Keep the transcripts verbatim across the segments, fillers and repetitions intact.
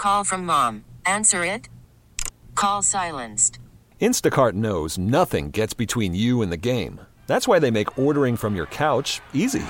call from mom. Answer it. Call silenced. Instacart knows nothing gets between you and the game. That's why they make ordering from your couch easy.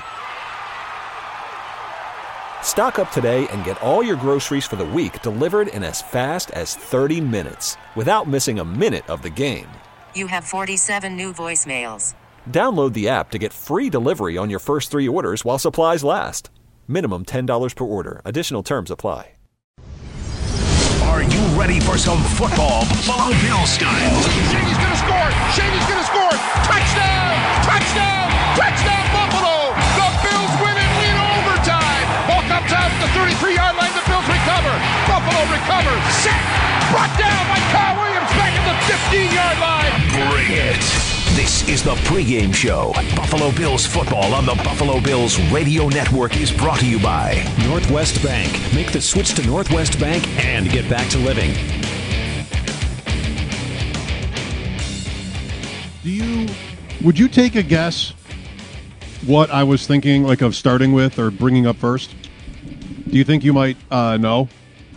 Stock up today and get all your groceries for the week delivered in as fast as thirty minutes without missing a minute of the game. You have forty-seven new voicemails. Download the app to get free delivery on your first three orders while supplies last. Minimum ten dollars per order. Additional terms apply. Are you ready for some football, Buffalo Bills style? Shady's going to score. Shady's going to score. Touchdown! Touchdown! Touchdown, Buffalo! The Bills win it in overtime. Ball comes out at the thirty-three-yard line. The Bills recover. Buffalo recovers. Set. Brought down by Kyle Williams back at the fifteen-yard line. Bring it. This is the pregame show. Buffalo Bills football on the Buffalo Bills Radio Network is brought to you by Northwest Bank. Make the switch to Northwest Bank and get back to living. Do you, would you take a guess what I was thinking, like, of starting with or bringing up first? Do you think you might uh, know?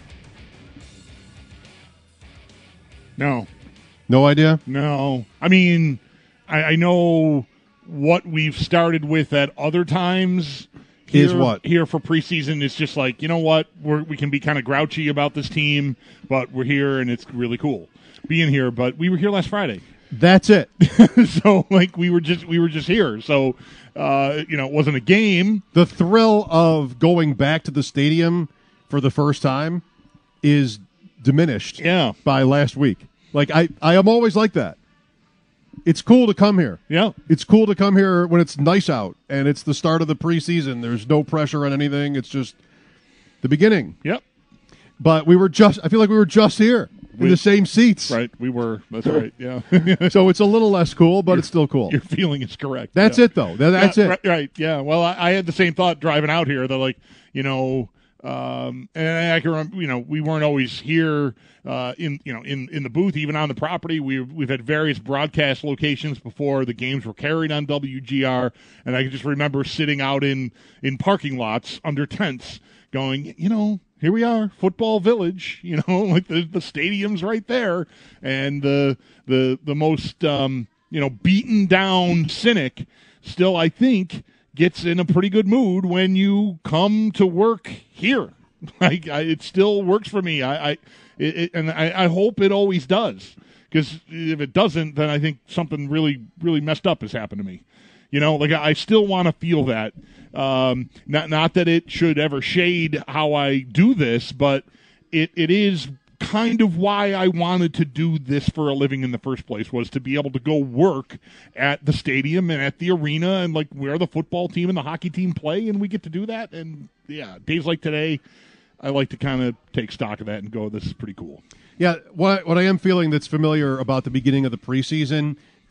No. No idea? No. I mean, I, I know what we've started with at other times. Here, Is what? Here for preseason is just like, you know what? We're, we can be kind of grouchy about this team, but we're here and it's really cool being here. But we were here last Friday. That's it. So, like, we were just we were just here. So, uh, you know, it wasn't a game. The thrill of going back to the stadium for the first time is diminished Yeah. by last week. Like, I, I am always like that. It's cool to come here. Yeah. It's cool to come here when it's nice out and it's the start of the preseason. There's no pressure on anything. It's just the beginning. Yep. But we were just, I feel like we were just here in We- the same seats. Right. We were. That's right. Yeah. So it's a little less cool, but it's still cool. Your feeling is correct. That's Yeah. it, though. That- That's Yeah, it. Right, right. Yeah. Well, I, I had the same thought driving out here. That, like, you know, um, and I can remember, you know, we weren't always here uh, in, you know, in, in the booth, even on the property. We've we've had various broadcast locations before the games were carried on W G R, and I can just remember sitting out in in parking lots under tents, going, you know, here we are, Football Village. You know, like the the stadium's right there, and the the the most um, you know, beaten down cynic still, I think, gets in a pretty good mood when you come to work here. Like, I, it still works for me. I, I it, it, and I, I hope it always does. Because if it doesn't, then I think something really, really messed up has happened to me. You know, like, I still want to feel that. Um, not, not that it should ever shade how I do this, but it, it is kind of why I wanted to do this for a living in the first place, was to be able to go work at the stadium and at the arena and, like, where the football team and the hockey team play, and we get to do that. And yeah, days like today, I like to kind of take stock of that and go, this is pretty cool. Yeah, what what I am feeling that's familiar about the beginning of the preseason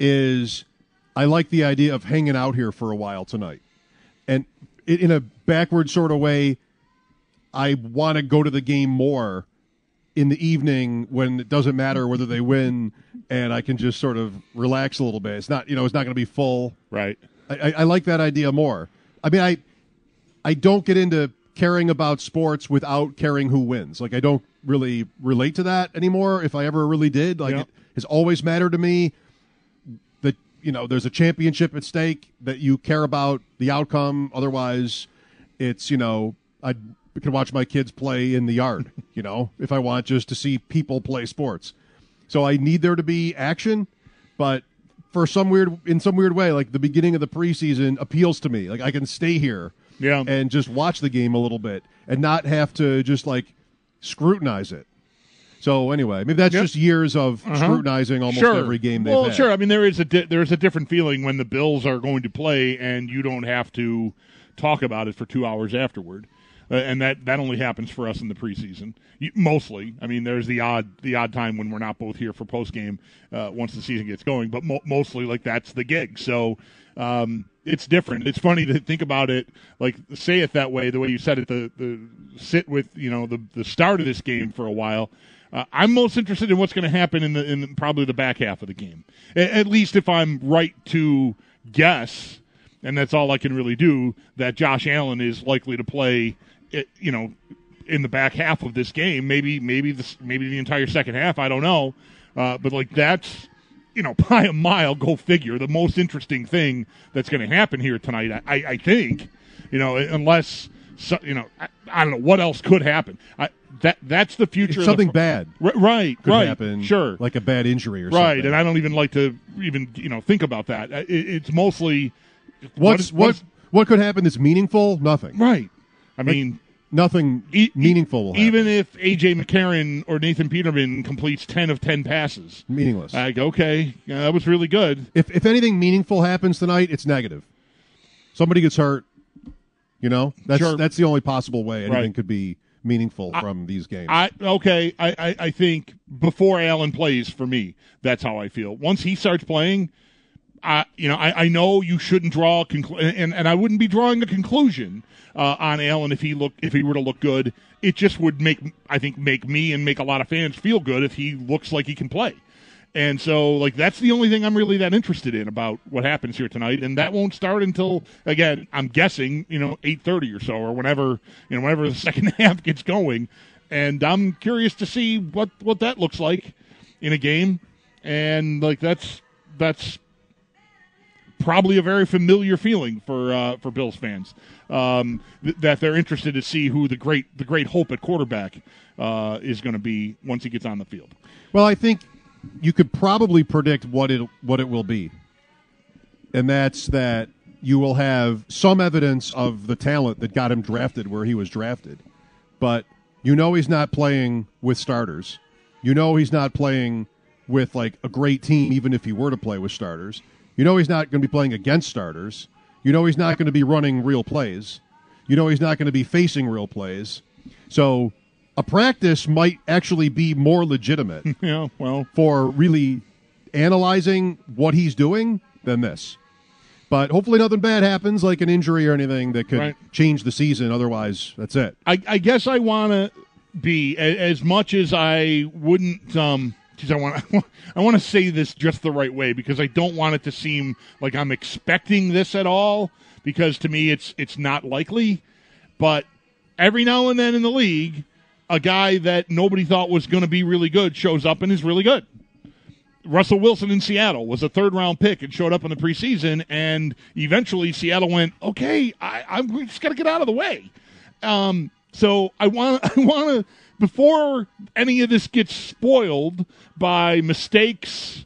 is I like the idea of hanging out here for a while tonight. And it, in a backward sort of way, I want to go to the game more in the evening when it doesn't matter whether they win, and I can just sort of relax a little bit. It's not, you know, it's not going to be full. Right. I, I, I like that idea more. I mean, I I don't get into caring about sports without caring who wins. Like, I don't really relate to that anymore. If I ever really did, like, Yeah. it has always mattered to me that, you know, there's a championship at stake, that you care about the outcome. Otherwise, it's, you know, I can watch my kids play in the yard, you know, if I want just to see people play sports. So I need there to be action, but for some weird, in some weird way, like, the beginning of the preseason appeals to me. Like, I can stay here Yeah. and just watch the game a little bit and not have to just, like, scrutinize it. So anyway, maybe that's Yep. just years of Uh-huh. scrutinizing almost Sure. every game they've well, had. sure. I mean, there is a di- there is a different feeling when the Bills are going to play and you don't have to talk about it for two hours afterward. Uh, and that, that only happens for us in the preseason, You- mostly. I mean, there's the odd the odd time when we're not both here for post game uh, once the season gets going, but mo- mostly, like, that's the gig. So um, it's different. It's funny to think about it, like, say it that way, the way you said it. The the sit with, you know, the the start of this game for a while. Uh, I'm most interested in what's going to happen in the in probably the back half of the game. A- at least if I'm right to guess, and that's all I can really do, that Josh Allen is likely to play, it, you know, in the back half of this game, maybe maybe the maybe the entire second half. I don't know, uh, but like that's you know by a mile, go figure. The most interesting thing that's going to happen here tonight, I, I think, you know, unless so, you know, I, I don't know what else could happen. I, that that's the future. If something of the, bad, r- right? could right, happen, sure, like a bad injury or right. something. And I don't even like to even you know think about that. It, it's mostly what's what, is, what what, is, what could happen that's meaningful? Nothing. right. I Like, mean. Nothing e- meaningful will happen. Even if A J McCarron or Nathan Peterman completes ten of ten passes. Meaningless. Like, okay, yeah, that was really good. If if anything meaningful happens tonight, it's negative. Somebody gets hurt. You know, that's Sure. that's the only possible way anything Right. could be meaningful I, from these games. I okay, I, I, I think before Allen plays, for me, that's how I feel. Once he starts playing, I you know I, I know you shouldn't draw a conclu- and and I wouldn't be drawing a conclusion uh, on Allen if he look if he were to look good. It just would make I think make me and make a lot of fans feel good if he looks like he can play. And so, like, that's the only thing I'm really that interested in about what happens here tonight, and that won't start until, again, I'm guessing, you know, eight thirty or so, or whenever, you know, whenever the second half gets going. And I'm curious to see what, what that looks like in a game. And, like, that's that's probably a very familiar feeling for uh, for Bills fans, um, th- that they're interested to see who the great the great hope at quarterback uh, is going to be once he gets on the field. well, I think you could probably predict what it what it will be, and that's that you will have some evidence of the talent that got him drafted where he was drafted, but you know he's not playing with starters. You know he's not playing with like a great team, even if he were to play with starters. You know he's not going to be playing against starters. You know he's not going to be running real plays. You know he's not going to be facing real plays. So a practice might actually be more legitimate Yeah, well, for really analyzing what he's doing than this. But hopefully nothing bad happens, like an injury or anything that could Right. change the season. Otherwise, that's it. I, I guess I want to be a, as much as I wouldn't. Um, geez, I want I want to say this just the right way because I don't want it to seem like I'm expecting this at all. Because to me, it's it's not likely. But every now and then in the league, a guy that nobody thought was going to be really good shows up and is really good. Russell Wilson in Seattle was a third-round pick and showed up in the preseason, and eventually Seattle went, okay, I, I'm we just got to get out of the way. Um, so I want I want to, before any of this gets spoiled by mistakes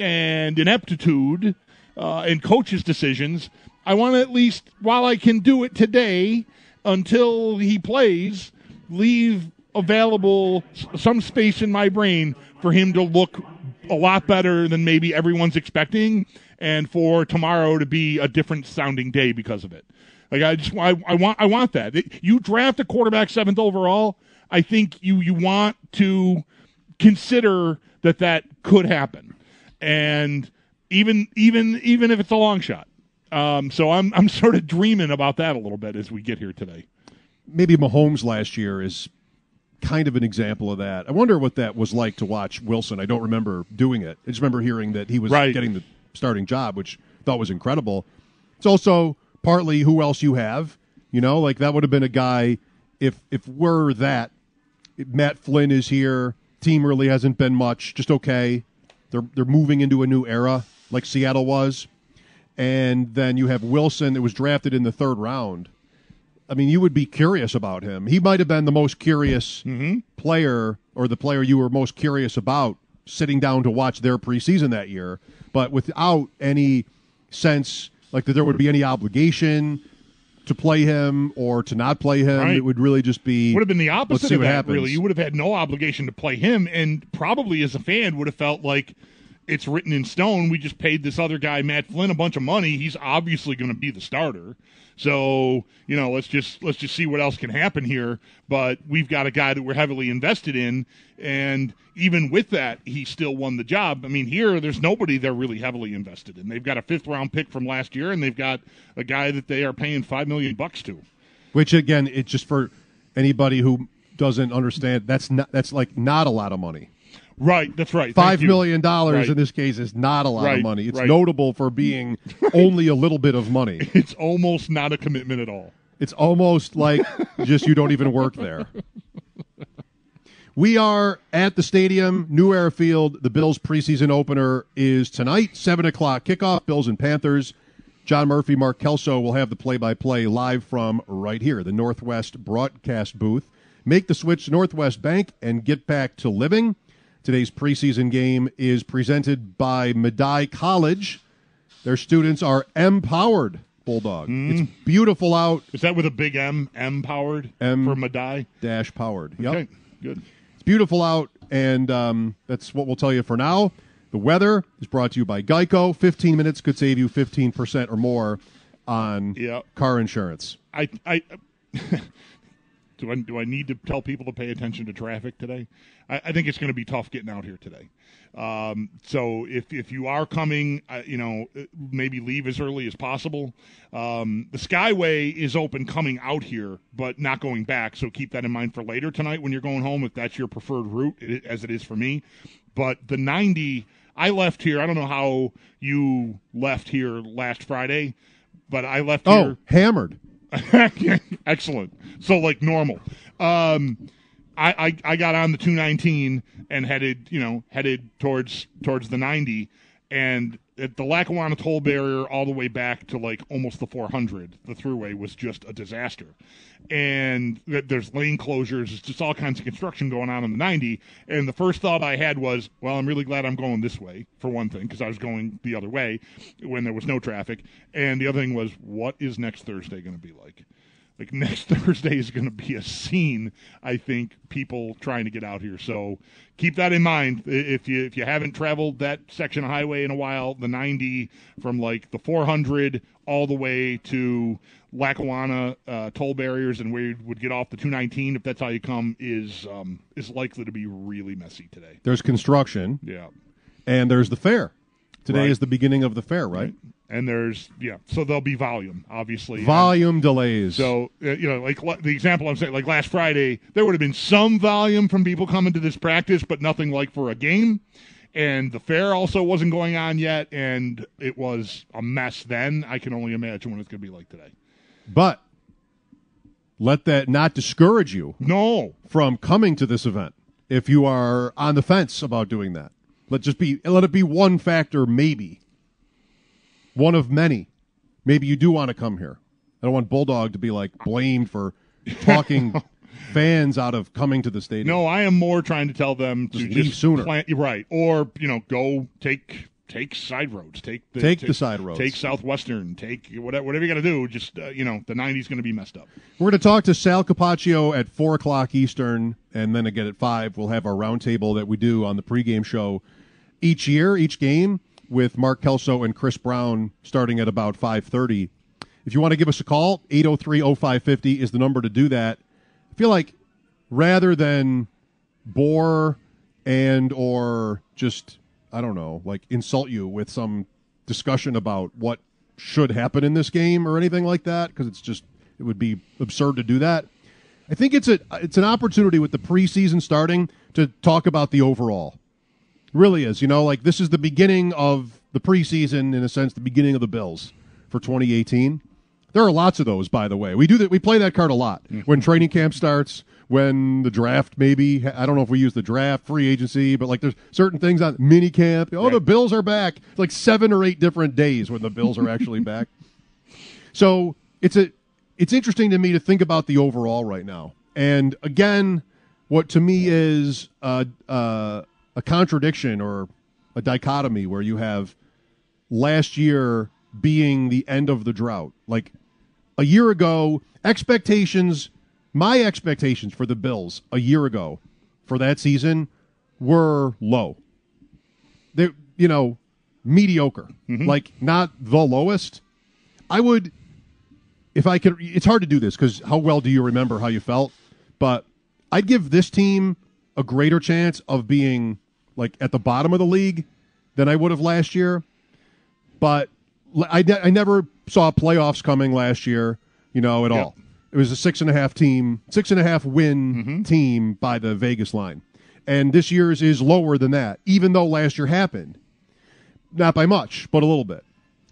and ineptitude uh, and coaches' decisions, I want to at least, while I can do it today until he plays, leave available some space in my brain for him to look a lot better than maybe everyone's expecting, and for tomorrow to be a different sounding day because of it. Like I just, I, I want, I want that. You draft a quarterback seventh overall. I think you you want to consider that that could happen, and even even even if it's a long shot. Um, so I'm I'm sort of dreaming about that a little bit as we get here today. Maybe Mahomes last year is kind of an example of that. I wonder what that was like to watch Wilson. I don't remember doing it. I just remember hearing that he was Right. getting the starting job, which I thought was incredible. It's also partly who else you have. You know, like that would have been a guy, if if we're that, if Matt Flynn is here, team really hasn't been much, just okay. They're they're moving into a new era like Seattle was. And then you have Wilson that was drafted in the third round. I mean, you would be curious about him. He might have been the most curious Mm-hmm. player, or the player you were most curious about sitting down to watch their preseason that year, but without any sense like that there would be any obligation to play him or to not play him. Right. It would really just be Would have been the let's opposite see of what that, happens. really. You would have had no obligation to play him, and probably as a fan would have felt like it's written in stone. We just paid this other guy, Matt Flynn, a bunch of money. He's obviously going to be the starter. So, you know, let's just let's just see what else can happen here. But we've got a guy that we're heavily invested in, and even with that, he still won the job. I mean, here, there's nobody they're really heavily invested in. They've got a fifth-round pick from last year, and they've got a guy that they are paying five million bucks to. Which again, it's just for anybody who doesn't understand. That's not that's like not a lot of money. Right, that's right. Five Thank you. million dollars Right. in this case is not a lot Right, of money. It's right. notable for being only a little bit of money. It's almost not a commitment at all. It's almost like just you don't even work there. We are at the stadium, New Era Field. The Bills preseason opener is tonight, seven o'clock kickoff, Bills and Panthers. John Murphy, Mark Kelso will have the play-by-play live from right here, the Northwest broadcast booth. Make the switch to Northwest Bank and get back to living. Today's preseason game is presented by Medaille College. Their students are M-powered, Bulldog. Mm. It's beautiful out. Is that with a big M, M-powered M for Medaille? Dash powered. Yep. Okay, good. It's beautiful out, and um, that's what we'll tell you for now. The weather is brought to you by Geico. fifteen minutes could save you fifteen percent or more on yep. car insurance. I, I do I do I need to tell people to pay attention to traffic today? I, I think it's going to be tough getting out here today. Um, so if if you are coming, uh, you know, maybe leave as early as possible. Um, the Skyway is open coming out here, but not going back. So keep that in mind for later tonight when you're going home, if that's your preferred route, it, as it is for me. But the ninety. I left here. I don't know how you left here last Friday, but I left oh, here. Oh, hammered. Excellent. So, like normal. Um, I, I, I got on the two nineteen and headed, you know, headed towards towards the ninety, and at the Lackawanna toll barrier all the way back to like almost the four hundred, the thruway was just a disaster. And there's lane closures, it's just all kinds of construction going on in the ninety. And the first thought I had was, well, I'm really glad I'm going this way, for one thing, because I was going the other way when there was no traffic. And the other thing was, what is next Thursday going to be like? Like, next Thursday is going to be a scene, I think, people trying to get out here. So keep that in mind. If you if you haven't traveled that section of highway in a while, the ninety from, like, the four hundred all the way to Lackawanna uh, toll barriers and where you would get off the two nineteen, if that's how you come, is um, is likely to be really messy today. There's construction. Yeah. And there's the fair. Today right. is the beginning of the fair, right? right? And there's, yeah, so there'll be volume, obviously. Volume and delays. So, uh, you know, like the example I'm saying, like last Friday, there would have been some volume from people coming to this practice, but nothing like for a game. And the fair also wasn't going on yet, and it was a mess then. I can only imagine what it's going to be like today. But let that not discourage you no. from coming to this event if you are on the fence about doing that. Let just be let it be one factor, maybe. One of many. Maybe you do want to come here. I don't want Bulldog to be like blamed for talking fans out of coming to the stadium. No, I am more trying to tell them to just just leave sooner. Plan, right, or you know, go take take side roads, take the, take take the side roads, take Southwestern, take whatever whatever you got to do. Just uh, you know, the ninety's going to be messed up. We're going to talk to Sal Capaccio at four o'clock Eastern, and then again at five. We'll have our roundtable that we do on the pregame show each year, each game, with Mark Kelso and Chris Brown starting at about five thirty. If you want to give us a call, eight oh three oh five five oh is the number to do that. I feel like rather than bore and or just, I don't know, like insult you with some discussion about what should happen in this game or anything like that, because it's just, it would be absurd to do that. I think it's a it's an opportunity with the preseason starting to talk about the overall. Really is, you know, like this is the beginning of the preseason, in a sense, the beginning of the Bills for twenty eighteen. There are lots of those, by the way. We do that. We play that card a lot when training camp starts, when the draft maybe. I don't know if we use the draft, free agency, but like there's certain things on mini camp. Oh, right. The Bills are back. It's like seven or eight different days when the Bills are actually back. So it's a it's interesting to me to think about the overall right now. And again, what to me is uh, uh, a contradiction or a dichotomy where you have last year being the end of the drought. Like a year ago, expectations, my expectations for the Bills a year ago for that season were low. They, you know, mediocre, mm-hmm. like not the lowest. I would, if I could, it's hard to do this because how well do you remember how you felt? But I'd give this team a greater chance of being like at the bottom of the league than I would have last year. But I, ne- I never saw playoffs coming last year, you know, at yep. all. It was a six and a half team, six and a half win mm-hmm. team by the Vegas line. And this year's is lower than that, even though last year happened. Not by much, but a little bit.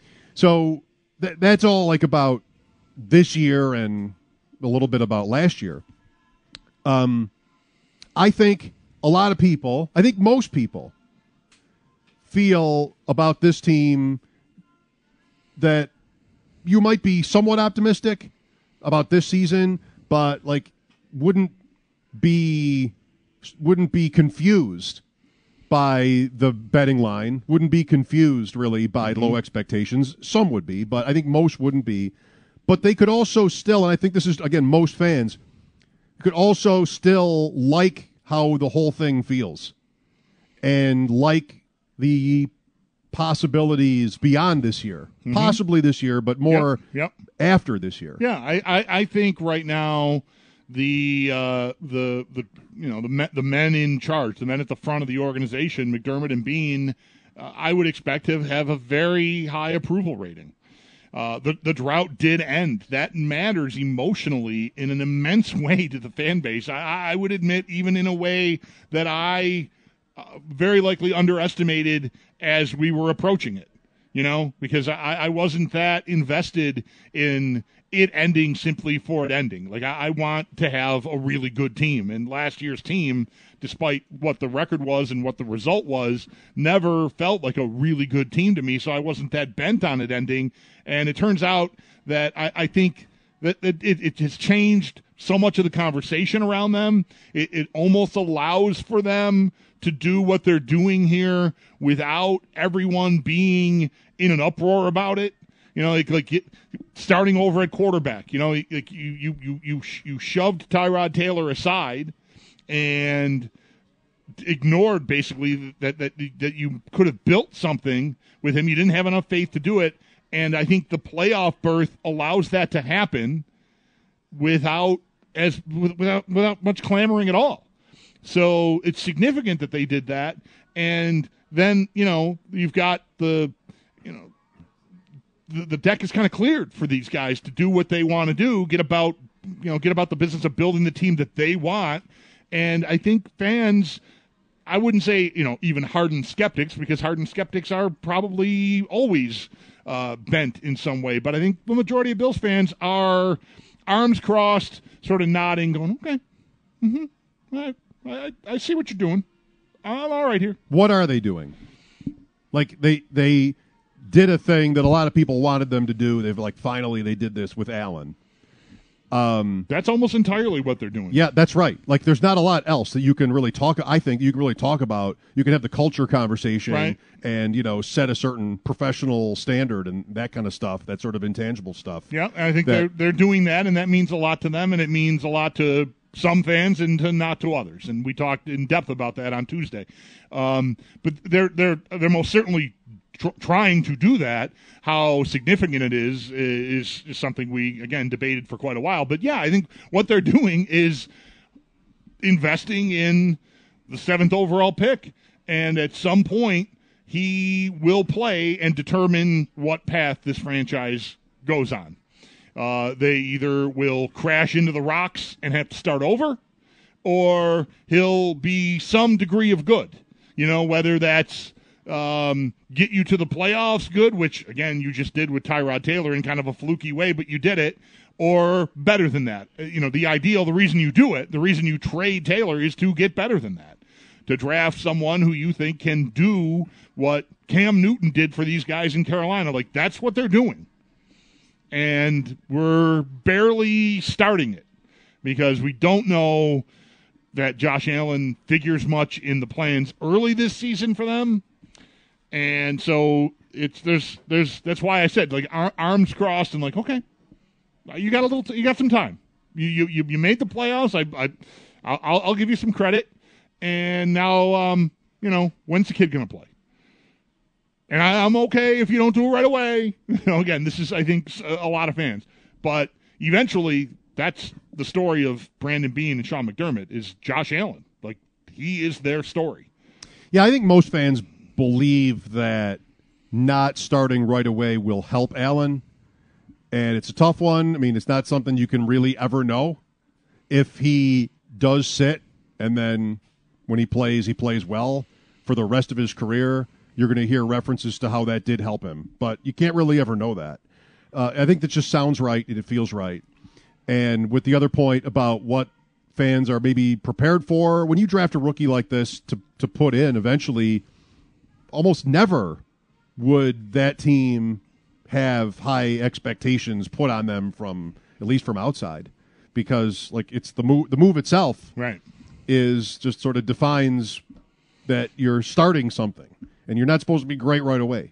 So th- that's all like about this year and a little bit about last year. Um, I think a lot of people, I think most people, feel about this team that you might be somewhat optimistic about this season, but like wouldn't be wouldn't be confused by the betting line, wouldn't be confused really by mm-hmm. low expectations. Some would be, but I think most wouldn't be. But they could also still, and I think this is, again, most fans, could also still like how the whole thing feels and like the possibilities beyond this year. Mm-hmm. Possibly this year, but more yep, yep. after this year. Yeah, I, I, I think right now the uh, the the you know the me, the men in charge, the men at the front of the organization, McDermott and Bean, uh, I would expect to have a very high approval rating. Uh, the the drought did end. That matters emotionally in an immense way to the fan base. I, I would admit, even in a way that I uh, very likely underestimated as we were approaching it. You know, because I, I wasn't that invested in it ending simply for it ending. Like, I, I want to have a really good team. And last year's team, despite what the record was and what the result was, never felt like a really good team to me, so I wasn't that bent on it ending. And it turns out that I, I think that, that it, it has changed so much of the conversation around them. It, it almost allows for them to do what they're doing here without everyone being in an uproar about it. You know, like like it, starting over at quarterback. You know, like you you you you you shoved Tyrod Taylor aside and ignored basically that that that you could have built something with him. You didn't have enough faith to do it, and I think the playoff berth allows that to happen without as without without much clamoring at all. So it's significant that they did that, and then you know you've got the you know. The, the deck is kind of cleared for these guys to do what they want to do, get about, you know, get about the business of building the team that they want. And I think fans, I wouldn't say, you know, even hardened skeptics, because hardened skeptics are probably always uh, bent in some way. But I think the majority of Bills fans are arms crossed, sort of nodding, going, okay, mm-hmm, I, I, I see what you're doing. I'm all right here. What are they doing? Like, they they... did a thing that a lot of people wanted them to do. They've like, finally they did this with Allen. Um, that's almost entirely what they're doing. Yeah, that's right. Like, there's not a lot else that you can really talk. I think you can really talk about. You can have the culture conversation, right, and, you know, set a certain professional standard and that kind of stuff. That sort of intangible stuff. Yeah, I think that, they're they're doing that, and that means a lot to them, and it means a lot to some fans and to not to others. And we talked in depth about that on Tuesday. Um, but they're they're they're most certainly Tr- trying to do that. How significant it is, is is something we, again, debated for quite a while. But, yeah, I think what they're doing is investing in the seventh overall pick. And at some point, he will play and determine what path this franchise goes on. Uh, they either will crash into the rocks and have to start over, or he'll be some degree of good. You know, whether that's Um, get you to the playoffs good, which, again, you just did with Tyrod Taylor in kind of a fluky way, but you did it, or better than that. You know, the ideal, the reason you do it, the reason you trade Taylor is to get better than that, to draft someone who you think can do what Cam Newton did for these guys in Carolina. Like, that's what they're doing. And we're barely starting it because we don't know that Josh Allen figures much in the plans early this season for them. And so it's there's there's that's why I said, like, ar- arms crossed and like, okay, you got a little t- you got some time. You you you made the playoffs. I I I'll, I'll give you some credit. And now um you know, when's the kid gonna play? And I, I'm okay if you don't do it right away. You know, again, this is, I think, a, a lot of fans, but eventually that's the story of Brandon Beane and Sean McDermott, is Josh Allen. Like, he is their story. Yeah, I think most fans believe that not starting right away will help Allen, and it's a tough one. I mean, it's not something you can really ever know. If he does sit and then when he plays, he plays well for the rest of his career, you're going to hear references to how that did help him, but you can't really ever know that. Uh, I think that just sounds right and it feels right. And with the other point about what fans are maybe prepared for. When you draft a rookie like this to, to put in eventually, almost never would that team have high expectations put on them from, at least from outside, because like it's the move, the move itself right. is just sort of defines that you're starting something and you're not supposed to be great right away.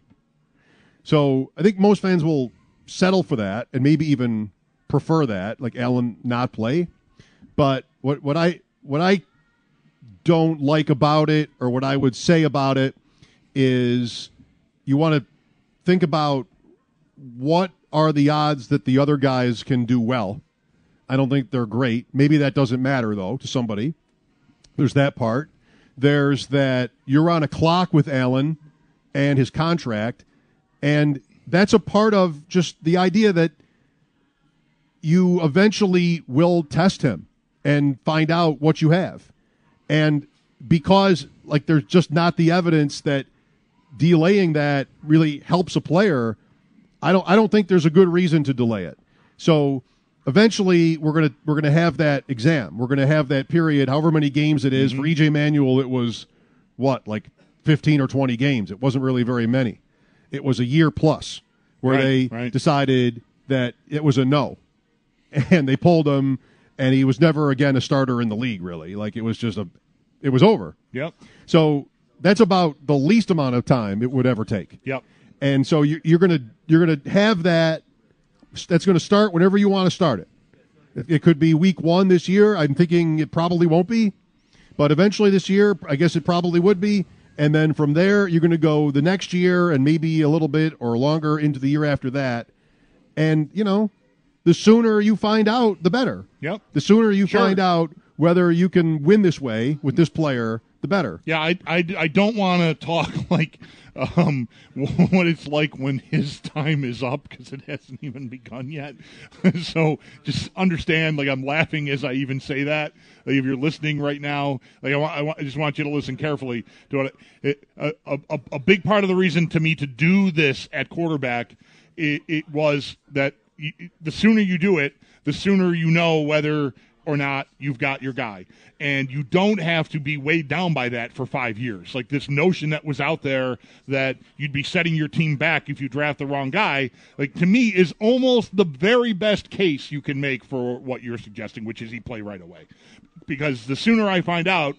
So I think most fans will settle for that and maybe even prefer that, like Allen not play. But what, what I what I don't like about it, or what I would say about it, is you want to think about what are the odds that the other guys can do well. I don't think they're great. Maybe that doesn't matter, though, to somebody. There's that part. There's that you're on a clock with Allen and his contract, and that's a part of just the idea that you eventually will test him and find out what you have. And because, like, there's just not the evidence that delaying that really helps a player, I don't I don't think there's a good reason to delay it. So eventually we're gonna we're gonna have that exam. We're gonna have that period, however many games it is. Mm-hmm. For E J Manuel, it was what, like fifteen or twenty games. It wasn't really very many. It was a year plus where right, they right. decided that it was a no. And they pulled him, and he was never again a starter in the league, really. Like, it was just a it was over. Yep. So that's about the least amount of time it would ever take. Yep. And so you, you're gonna you're gonna have that. That's going to start whenever you want to start it. It could be week one this year. I'm thinking it probably won't be, but eventually this year, I guess it probably would be. And then from there, you're going to go the next year and maybe a little bit or longer into the year after that. And you know, the sooner you find out, the better. Yep. The sooner you sure. find out whether you can win this way with this player, the better. Yeah, I, I, I don't want to talk like um, what it's like when his time is up, because it hasn't even begun yet. So just understand, like, I'm laughing as I even say that. Like, if you're listening right now, like I, want, I, want, I just want you to listen carefully to what it, it, a, a, a big part of the reason to me to do this at quarterback, it, it was that you, the sooner you do it, the sooner you know whether or not you've got your guy. And you don't have to be weighed down by that for five years. Like, this notion that was out there that you'd be setting your team back if you draft the wrong guy, like, to me, is almost the very best case you can make for what you're suggesting, which is he play right away. Because the sooner I find out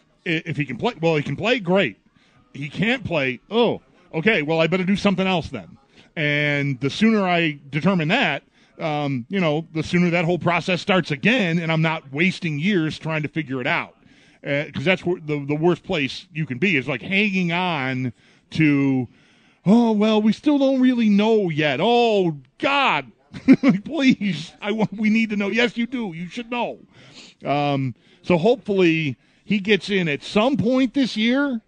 if he can play, well, he can play, great. He can't play, oh, okay, well, I better do something else then. And the sooner I determine that, Um, you know, the sooner that whole process starts again, and I'm not wasting years trying to figure it out. Because uh, that's where the, the worst place you can be, is like hanging on to, oh, well, we still don't really know yet. Oh, God, please, I want, we need to know. Yes, you do. You should know. Um, so hopefully he gets in at some point this year,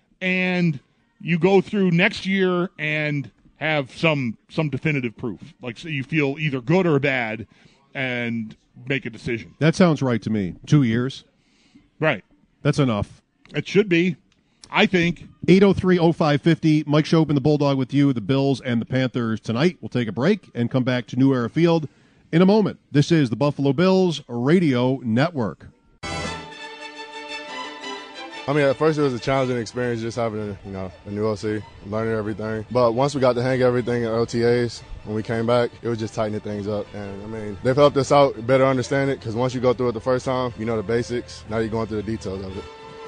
and you go through next year and have some some definitive proof, like, so you feel either good or bad, and make a decision. That sounds right to me. Two years. Right. That's enough. It should be, I think. eight oh three oh five fifty. Mike Schopen, the Bulldog, with you, the Bills and the Panthers tonight. We'll take a break and come back to New Era Field in a moment. This is the Buffalo Bills Radio Network. I mean, at first it was a challenging experience just having a, you know, a new O C, learning everything. But once we got the hang of everything at O T As, when we came back, it was just tightening things up. And, I mean, they've helped us out better understand it, because once you go through it the first time, you know the basics. Now you're going through the details of it.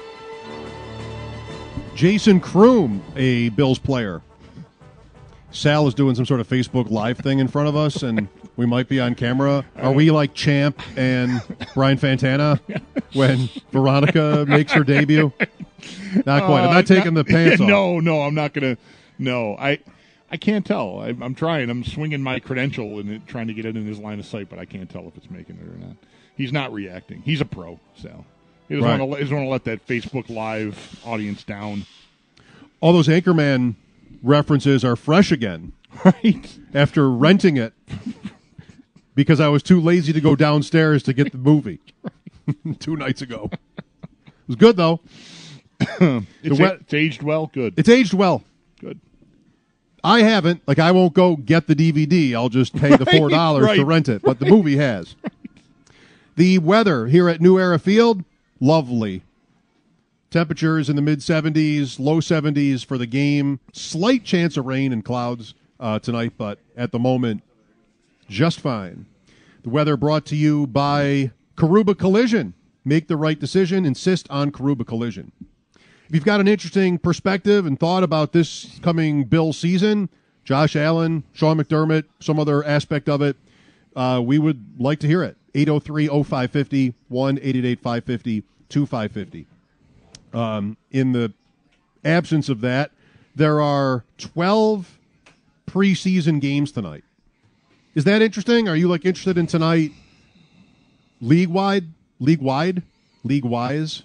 Jason Kroom, a Bills player. Sal is doing some sort of Facebook Live thing in front of us, and we might be on camera. Are we like Champ and Brian Fantana when Veronica makes her debut? Not quite. I'm not taking uh, the pants yeah, off. No, no, I'm not going to. No, I I can't tell. I, I'm trying. I'm swinging my credential and it, trying to get it in his line of sight, but I can't tell if it's making it or not. He's not reacting. He's a pro, Sal. He doesn't Right. want to let that Facebook Live audience down. All those Anchorman references are fresh again. Right. After renting it because I was too lazy to go downstairs to get the movie two nights ago. It was good, though. it's, wet, it's aged well. Good. It's aged well. Good. I haven't. Like, I won't go get the D V D. I'll just pay the four dollars right. to rent it. But the movie has. The weather here at New Era Field, lovely. Temperatures in the mid seventies, low seventies for the game. Slight chance of rain and clouds uh, tonight, but at the moment, just fine. The weather brought to you by Karuba Collision. Make the right decision. Insist on Karuba Collision. If you've got an interesting perspective and thought about this coming Bill season, Josh Allen, Sean McDermott, some other aspect of it, uh, we would like to hear it. eight oh three oh five five oh, one eight eight eight five five oh two five five oh. Um, in the absence of that, there are twelve preseason games tonight. Is that interesting? Are you like interested in tonight league-wide? League-wide? League-wise?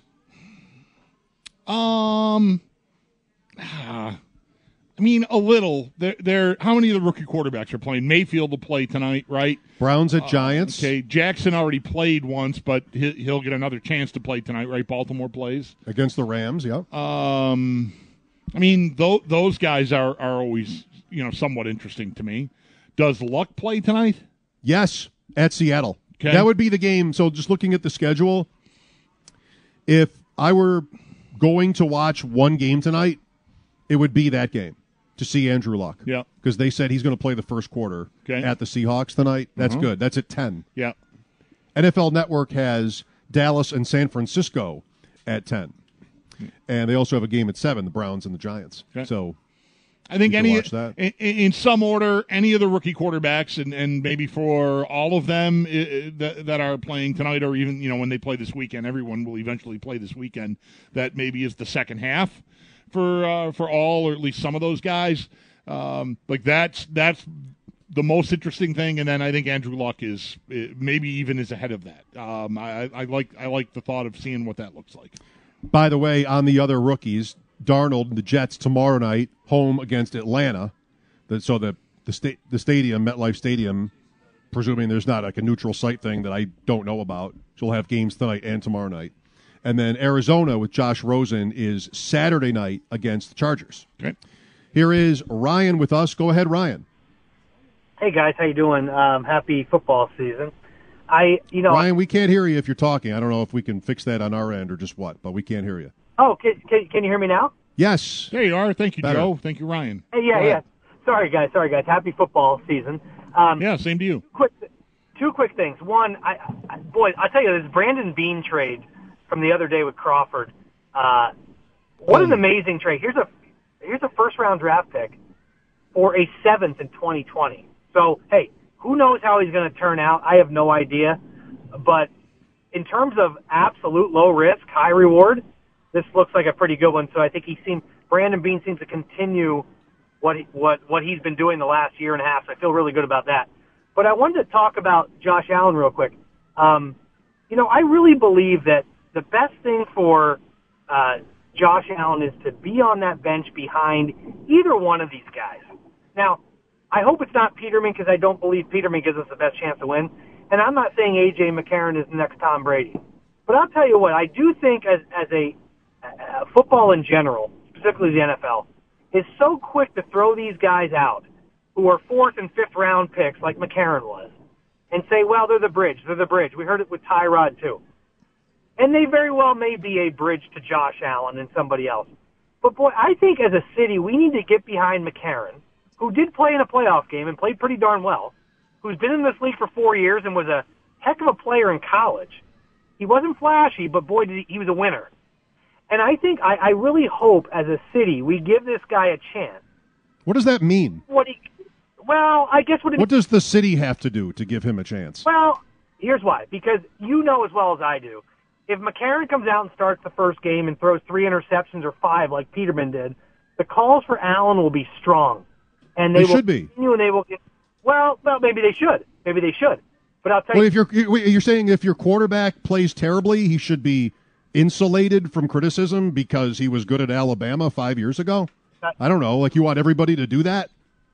Um, ah, I mean, a little. There, there. How many of the rookie quarterbacks are playing? Mayfield will play tonight, right? Browns at uh, Giants. Okay, Jackson already played once, but he, he'll get another chance to play tonight, right? Baltimore plays against the Rams. Yep. Um, I mean, th- those guys are are always, you know, somewhat interesting to me. Does Luck play tonight? Yes, at Seattle. Okay. That would be the game. So just looking at the schedule, if I were going to watch one game tonight, it would be that game to see Andrew Luck. Yeah. Because they said he's going to play the first quarter okay. at the Seahawks tonight. That's uh-huh. good. That's at ten. Yeah. N F L Network has Dallas and San Francisco at ten. And they also have a game at seven, the Browns and the Giants. Okay. So I think you any watch that. In, in some order, any of the rookie quarterbacks, and, and maybe for all of them uh, that, that are playing tonight, or even you know when they play this weekend, everyone will eventually play this weekend. That maybe is the second half for uh, for all, or at least some of those guys. Um, like that's that's the most interesting thing, and then I think Andrew Luck is maybe even is ahead of that. Um, I, I like I like the thought of seeing what that looks like. By the way, on the other rookies, Darnold and the Jets tomorrow night, home against Atlanta. The, so the the, sta- the stadium, MetLife Stadium, presuming there's not like a neutral site thing that I don't know about, so we'll have games tonight and tomorrow night. And then Arizona with Josh Rosen is Saturday night against the Chargers. Okay. Here is Ryan with us. Go ahead, Ryan. Hey guys, how you doing? Um, happy football season. I, you know, Ryan, we can't hear you if you're talking. I don't know if we can fix that on our end or just what, but we can't hear you. Oh, can, can, can you hear me now? Yes. There you are. Thank you, Better. Joe. Thank you, Ryan. Hey, yeah, yeah. Sorry, guys. Sorry, guys. Happy football season. Um, yeah, same to you. Quick, two quick things. One, I, I boy, I tell you, this Brandon Beane trade from the other day with Crawford. Uh, what an amazing trade! Here's a here's a first round draft pick for a seventh in twenty twenty. So, hey, who knows how he's going to turn out? I have no idea. But in terms of absolute low risk, high reward, this looks like a pretty good one. So I think he seems Brandon Beane seems to continue what he, what what he's been doing the last year and a half. So I feel really good about that. But I wanted to talk about Josh Allen real quick. Um, you know, I really believe that the best thing for uh, Josh Allen is to be on that bench behind either one of these guys. Now, I hope it's not Peterman because I don't believe Peterman gives us the best chance to win. And I'm not saying A J McCarron is the next Tom Brady. But I'll tell you what, I do think as, as a uh, football in general, specifically the N F L, is so quick to throw these guys out who are fourth and fifth round picks like McCarron was and say, well, they're the bridge. They're the bridge. We heard it with Tyrod too. And they very well may be a bridge to Josh Allen and somebody else. But, boy, I think as a city we need to get behind McCarron, who did play in a playoff game and played pretty darn well, who's been in this league for four years and was a heck of a player in college. He wasn't flashy, but, boy, did he, he was a winner. And I think, I, I really hope as a city we give this guy a chance. What does that mean? What he, well, I guess what it What does the city have to do to give him a chance? Well, here's why. Because you know as well as I do, if McCarron comes out and starts the first game and throws three interceptions or five like Peterman did, the calls for Allen will be strong. And they, They will should be. continue and they will get, well, well, maybe they should. Maybe they should. But I'll tell Well, you. if you're you're saying if your quarterback plays terribly, he should be insulated from criticism because he was good at Alabama five years ago? I don't know. Like, you want everybody to do that?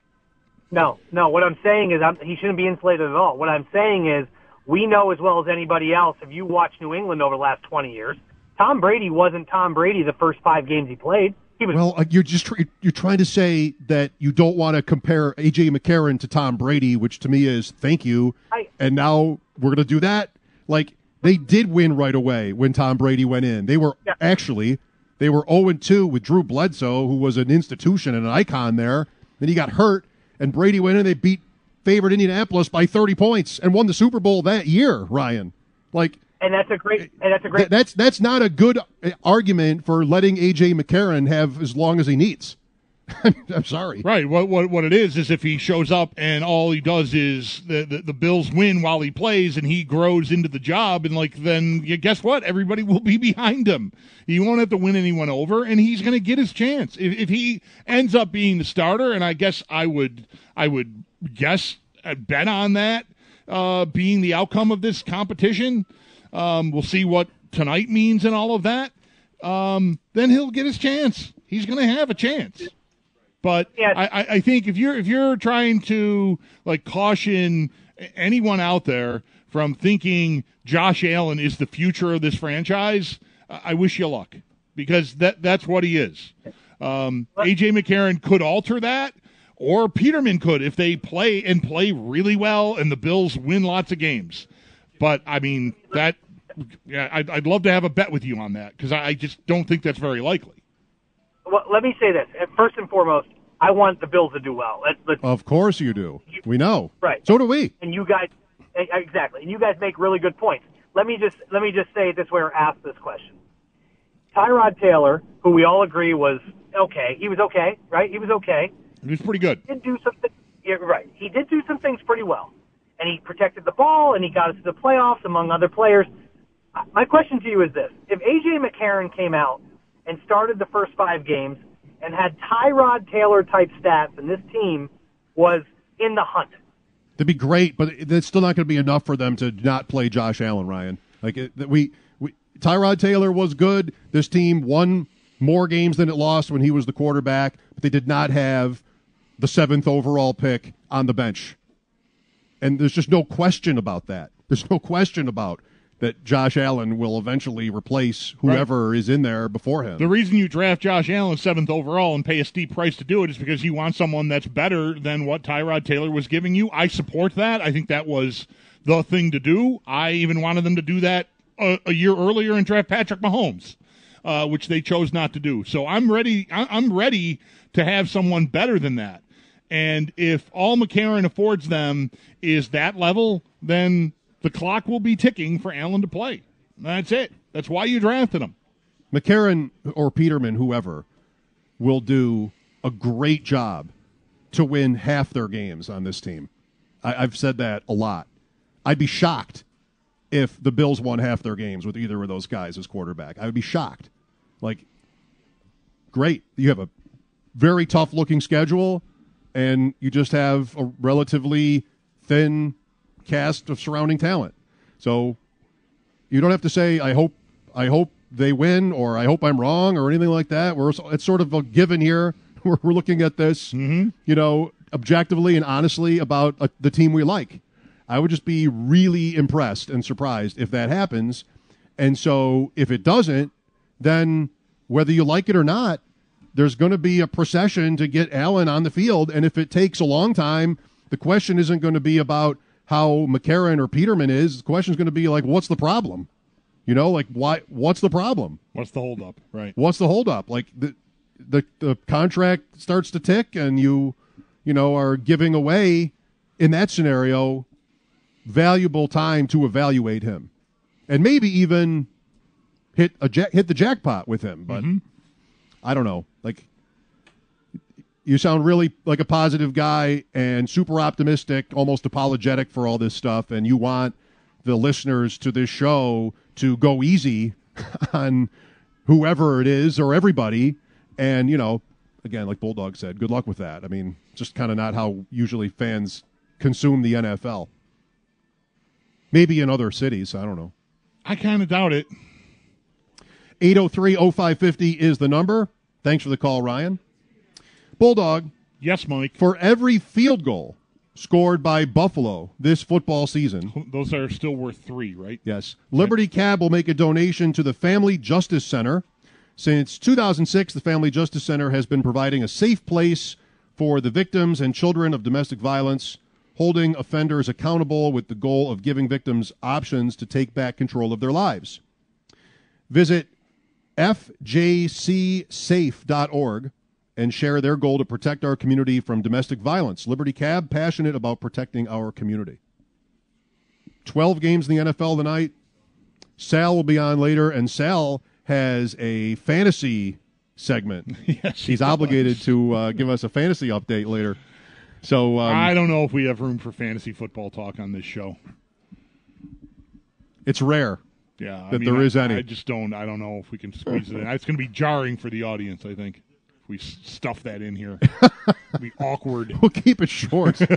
No, no. What I'm saying is I'm, he shouldn't be insulated at all. What I'm saying is we know as well as anybody else, if you watch New England over the last twenty years, Tom Brady wasn't Tom Brady the first five games he played. He was, well, uh, you're just tr- you're trying to say that you don't want to compare A J McCarron to Tom Brady, which to me is thank you. I, and now we're going to do that? Like, they did win right away when Tom Brady went in. They were yeah. actually they were oh and two with Drew Bledsoe, who was an institution and an icon there. Then he got hurt, and Brady went in. They beat favored Indianapolis by thirty points and won the Super Bowl that year. Ryan, like, and that's a great and that's a great. Th- that's that's not a good argument for letting A J McCarron have as long as he needs. I'm sorry. Right. What what what it is is if he shows up and all he does is the, the the Bills win while he plays and he grows into the job, and like then you guess what? Everybody will be behind him. He won't have to win anyone over, and he's going to get his chance. If if he ends up being the starter, and I guess I would I would guess uh, bet on that uh, being the outcome of this competition. Um, we'll see what tonight means and all of that. Um, then he'll get his chance. He's going to have a chance. But yeah. I, I think if you're if you're trying to like caution anyone out there from thinking Josh Allen is the future of this franchise, I wish you luck, because that that's what he is. Um, A J McCarron could alter that, or Peterman could if they play and play really well and the Bills win lots of games. But I mean that, yeah, I'd, I'd love to have a bet with you on that, because I, I just don't think that's very likely. Well, let me say this. First and foremost, I want the Bills to do well. Let's, let's, of course you do. We know. Right. So do we. And you guys, exactly. And you guys make really good points. Let me just let me just say it this way or ask this question. Tyrod Taylor, who we all agree was okay. He was okay, right? He was okay. He was pretty good. He did do some th- yeah, right. He did do some things pretty well. And he protected the ball, and he got us to the playoffs, among other players. My question to you is this. If A J McCarron came out and started the first five games and had Tyrod Taylor-type stats, and this team was in the hunt. That'd be great, but it's still not going to be enough for them to not play Josh Allen, Ryan. Like it, we, we, Tyrod Taylor was good. This team won more games than it lost when he was the quarterback, but they did not have the seventh overall pick on the bench. And there's just no question about that. There's no question about that Josh Allen will eventually replace whoever right. is in there before him. The reason you draft Josh Allen seventh overall and pay a steep price to do it is because you want someone that's better than what Tyrod Taylor was giving you. I support that. I think that was the thing to do. I even wanted them to do that a, a year earlier and draft Patrick Mahomes, uh, which they chose not to do. So I'm ready. I'm ready to have someone better than that. And if all McCarron affords them is that level, then the clock will be ticking for Allen to play. That's it. That's why you drafted him. McCarron or Peterman, whoever, will do a great job to win half their games on this team. I, I've said that a lot. I'd be shocked if the Bills won half their games with either of those guys as quarterback. I would be shocked. Like, great. You have a very tough-looking schedule, and you just have a relatively thin cast of surrounding talent. So you don't have to say, I hope I hope they win, or I hope I'm wrong, or anything like that. We're, it's sort of a given here. We're, we're looking at this, mm-hmm. you know, objectively and honestly about uh, the team we like. I would just be really impressed and surprised if that happens. And so if it doesn't, then whether you like it or not, there's going to be a procession to get Allen on the field. And if it takes a long time, the question isn't going to be about how McCarron or Peterman is. The question is going to be like, what's the problem? You know, like, why? What's the problem? What's the holdup? Right. What's the holdup? Like, the, the the contract starts to tick, and you, you know, are giving away, in that scenario, valuable time to evaluate him, and maybe even hit a ja- hit the jackpot with him. But mm-hmm. I don't know. Like, you sound really like a positive guy and super optimistic, almost apologetic for all this stuff, and you want the listeners to this show to go easy on whoever it is or everybody. And, you know, again, like Bulldog said, good luck with that. I mean, just kind of not how usually fans consume the N F L. Maybe in other cities. I don't know. I kind of doubt it. eight oh three oh five fifty is the number. Thanks for the call, Ryan. Bulldog. Yes, Mike. For every field goal scored by Buffalo this football season. Those are still worth three, right? Yes. Liberty Cab will make a donation to the Family Justice Center. Since two thousand six, the Family Justice Center has been providing a safe place for the victims and children of domestic violence. holding offenders accountable with the goal of giving victims options to take back control of their lives. Visit F J C safe dot org and share their goal to protect our community from domestic violence. Liberty Cab, passionate about protecting our community. twelve games in the N F L tonight. Sal will be on later, and Sal has a fantasy segment. Yes, He's he obligated does. to uh, give us a fantasy update later. So um, I don't know if we have room for fantasy football talk on this show. It's rare. Yeah, that I mean, there is I, any. I just don't. I don't know if we can squeeze it in. It's going to be jarring for the audience, I think, if we s- stuff that in here. It'll be awkward. We'll keep it short. You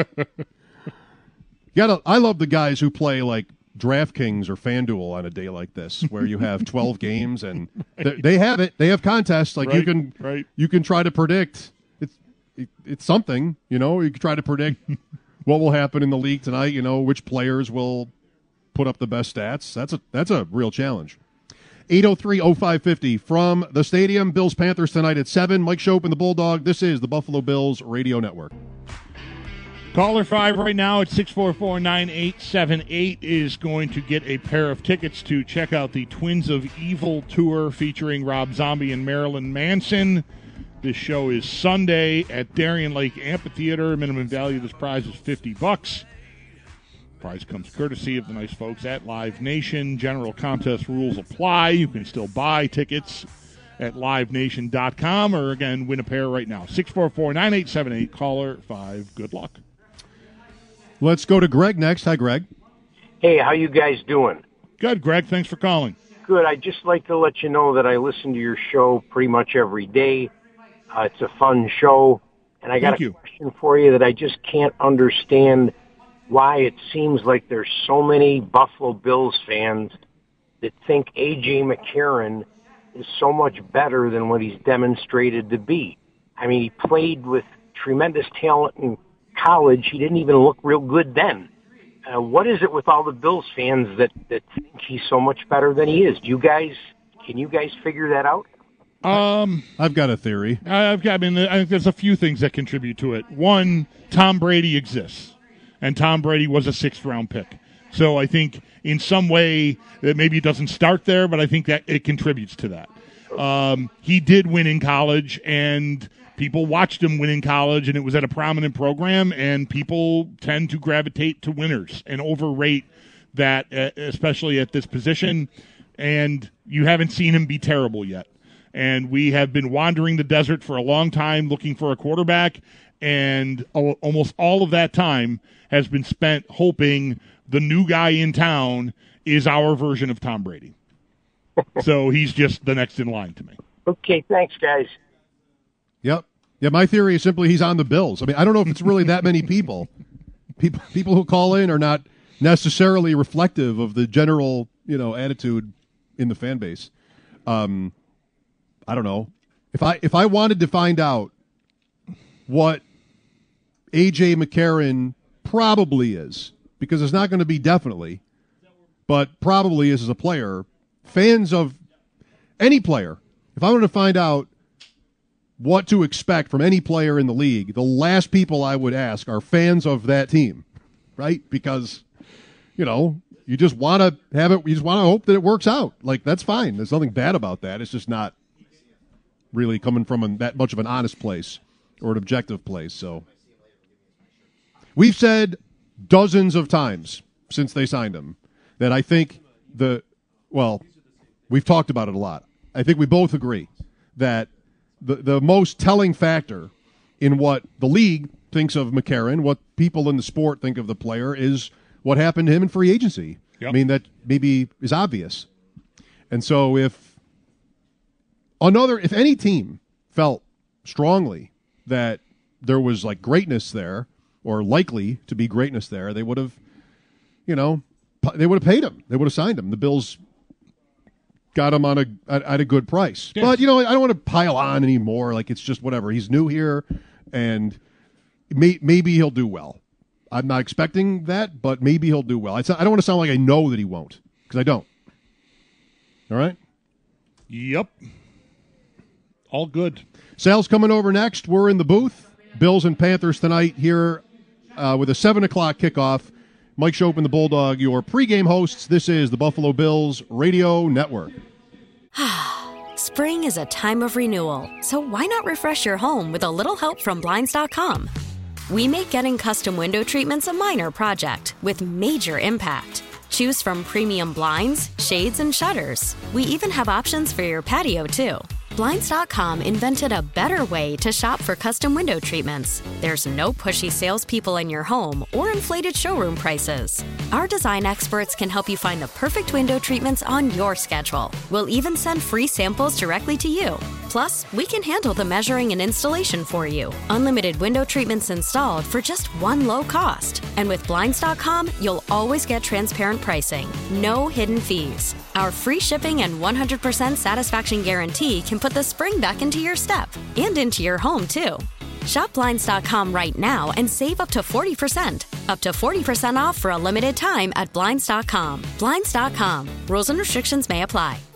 gotta, I love the guys who play like DraftKings or FanDuel on a day like this, where you have twelve games and Right. they, they have it. They have contests like you Right, can right. you can try to predict. It's it, it's something, you know. You can try to predict what will happen in the league tonight. You know, which players will put up the best stats. That's a that's a real challenge. eight oh three oh five fifty from the stadium. Bills Panthers tonight at seven. Mike Shope and the Bulldog. This is the Buffalo Bills Radio Network. Caller five right now at six four four, nine eight seven eight is going to get a pair of tickets to check out the Twins of Evil tour featuring Rob Zombie and Marilyn Manson. This show is Sunday at Darien Lake Amphitheater. Minimum value of this prize is fifty bucks. Prize comes courtesy of the nice folks at Live Nation. General contest rules apply. You can still buy tickets at live nation dot com or, again, win a pair right now. six four four, nine eight seven eight, caller five. Good luck. Let's go to Greg next. Hi, Greg. Hey, how you guys doing? Good, Greg. Thanks for calling. Good. I'd just like to let you know that I listen to your show pretty much every day. Uh, it's a fun show. And I got Thank a you. question for you that I just can't understand why it seems like there's so many Buffalo Bills fans that think A J McCarron is so much better than what he's demonstrated to be. I mean, he played with tremendous talent in college. He didn't even look real good then. Uh, what is it with all the Bills fans that, that think he's so much better than he is? Do you guys, can you guys figure that out? Um, I've got a theory. I've got. I mean, I think there's a few things that contribute to it. One, Tom Brady exists, and Tom Brady was a sixth round pick. So I think in some way that maybe it doesn't start there, but I think that it contributes to that. Um, he did win in college, and people watched him win in college, and it was at a prominent program, and people tend to gravitate to winners and overrate that, uh, especially at this position. And you haven't seen him be terrible yet. And we have been wandering the desert for a long time looking for a quarterback, and al- almost all of that time has been spent hoping the new guy in town is our version of Tom Brady. So he's just the next in line to me. Okay, thanks, guys. Yep. Yeah, my theory is simply he's on the Bills. I mean, I don't know if it's really that many people. People people who call in are not necessarily reflective of the general, you know, attitude in the fan base. Um, I don't know. If I if I wanted to find out what A J McCarron probably is, because it's not going to be definitely, but probably is as a player, fans of any player, if I wanted to find out what to expect from any player in the league, the last people I would ask are fans of that team, right? Because, you know, you just want to have it, you just want to hope that it works out. Like, that's fine. There's nothing bad about that. It's just not really coming from an, that much of an honest place or an objective place. So we've said dozens of times since they signed him that I think the, well, we've talked about it a lot. I think we both agree that the, the most telling factor in what the league thinks of McCarron, what people in the sport think of the player, is what happened to him in free agency. Yep. I mean, that maybe is obvious. And so if another, if any team felt strongly that there was like greatness there or likely to be greatness there, they would have, you know, they would have paid him. They would have signed him. The Bills got him on a at, at a good price. Yes. But, you know, I don't want to pile on anymore. Like, it's just whatever. He's new here, and may, maybe he'll do well. I'm not expecting that, but maybe he'll do well. It's not, I don't want to sound like I know that he won't, because I don't. All right? Yep. All good. Sal's coming over next. We're in the booth. Bills and Panthers tonight here uh, with a seven o'clock kickoff. Mike Schopp and the Bulldog, your pregame hosts. This is the Buffalo Bills Radio Network. Spring is a time of renewal, so why not refresh your home with a little help from Blinds dot com? We make getting custom window treatments a minor project with major impact. Choose from premium blinds, shades, and shutters. We even have options for your patio, too. Blinds dot com invented a better way to shop for custom window treatments. There's no pushy salespeople in your home or inflated showroom prices. Our design experts can help you find the perfect window treatments on your schedule. We'll even send free samples directly to you. Plus, we can handle the measuring and installation for you. Unlimited window treatments installed for just one low cost. And with Blinds dot com, you'll always get transparent pricing. No hidden fees. Our free shipping and one hundred percent satisfaction guarantee can put the spring back into your step and into your home, too. Shop Blinds dot com right now and save up to forty percent. Up to forty percent off for a limited time at Blinds dot com. Blinds dot com. Rules and restrictions may apply.